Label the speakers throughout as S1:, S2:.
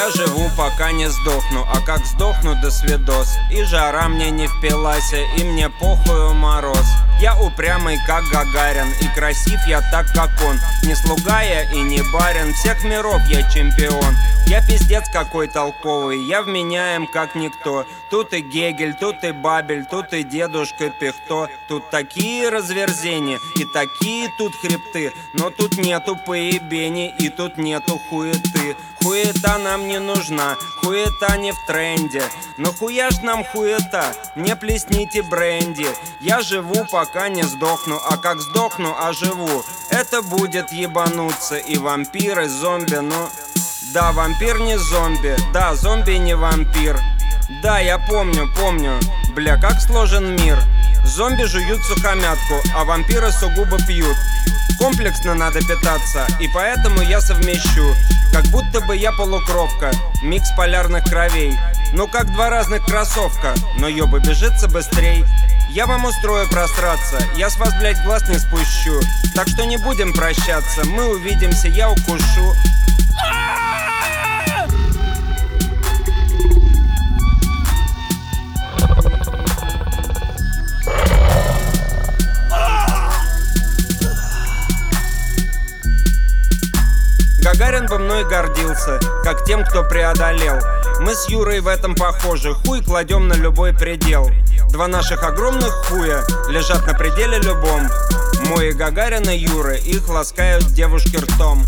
S1: Я живу, пока не сдохну, а как сдохну, до свидос. И жара мне не впилась, и мне похую мороз. Я упрямый, как Гагарин, и красив я так, как он. Не слуга я и не барин, всех миров я чемпион. Я пиздец какой толковый, я вменяем как никто. Тут и Гегель, тут и Бабель, тут и дедушка Пихто. Тут такие разверзения и такие тут хребты. Но тут нету поебений и тут нету хуеты. Хуета нам не нужна, хуета не в тренде. Но хуя ж нам хуета, не плесните бренди. Я живу, пока не сдохну, а как сдохну, оживу. Это будет ебануться и вампир, и зомби, но... Да, вампир не зомби, да, зомби не вампир. Да, я помню, бля, как сложен мир. Зомби жуют сухомятку, а вампиры сугубо пьют. Комплексно надо питаться, и поэтому я совмещу. Как будто бы я полукровка, микс полярных кровей. Ну как два разных кроссовка, но ёба бежится быстрей. Я вам устрою просраться, я с вас, блядь, глаз не спущу. Так что не будем прощаться, мы увидимся, я укушу. Гагарин бы мной гордился, как тем, кто преодолел. Мы с Юрой в этом похожи, хуй кладем на любой предел. Два наших огромных хуя лежат на пределе любом. Мой и Гагарин и Юра, их ласкают девушки ртом.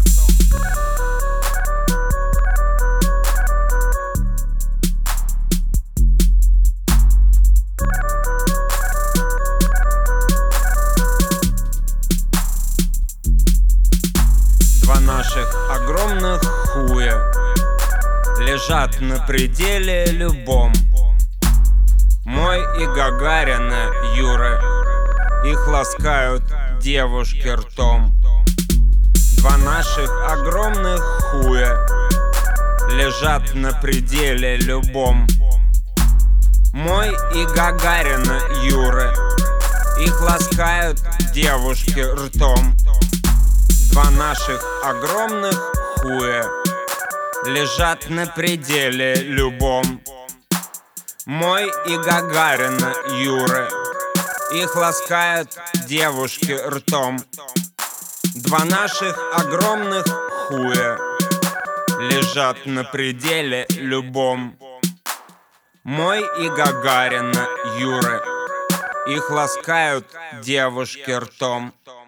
S1: Два наших огромных хуя лежат на пределе любом. Мой и Гагарина Юры, их ласкают девушки ртом. Два наших огромных хуя лежат на пределе любом. Мой и Гагарина Юры, их ласкают девушки ртом. Два наших огромных хуя лежат на пределе любом. Мой и Гагарина Юры, их ласкают девушки ртом. Два наших огромных хуя лежат на пределе любом. Мой и Гагарина Юры, их ласкают девушки ртом.